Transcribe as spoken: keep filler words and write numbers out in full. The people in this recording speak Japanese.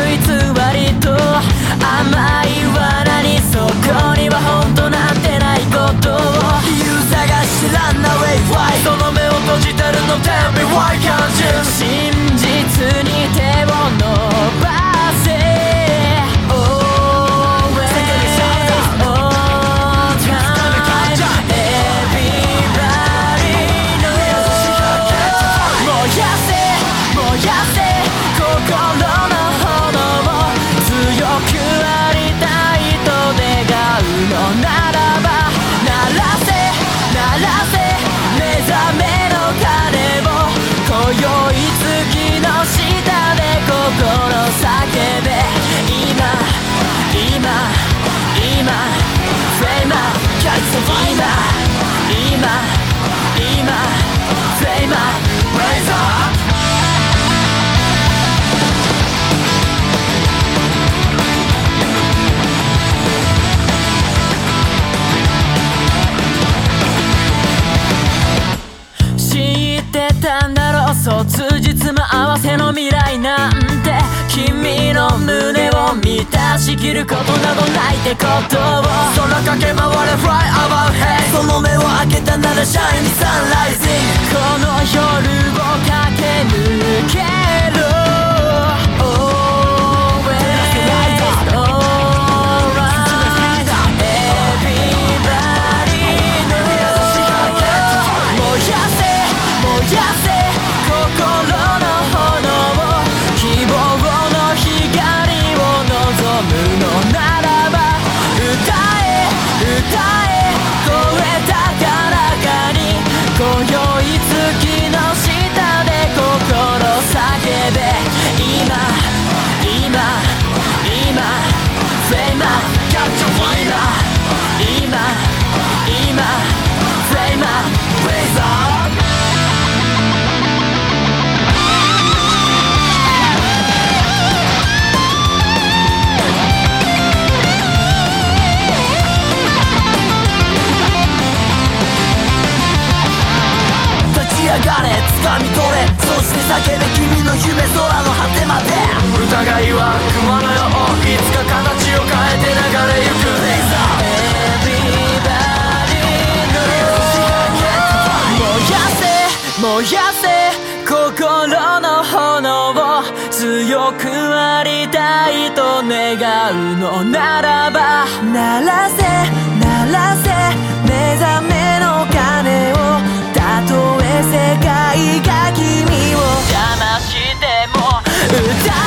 偽りと甘い罠に、そこには本当なんてないことを理由探しらんな Wait why その目を閉じてるの Tell me why can't you 真実に手を伸ばせ卒日も合わせの未来なんて君の胸を満たしきることなどないってことを空駆け回れ Fly above head その目を開けたなら Shiny Sun Rising この夜を駆け抜ける掴み取れそして叫べ君の夢空の果てまで疑いは熊のよういつか形を変えて流れゆくレーザー Everybody knows 燃やせ心の炎を強くありたいと願うのならば鳴らせ鳴らせ目覚めの鐘をたとえ世界が君を邪魔しても歌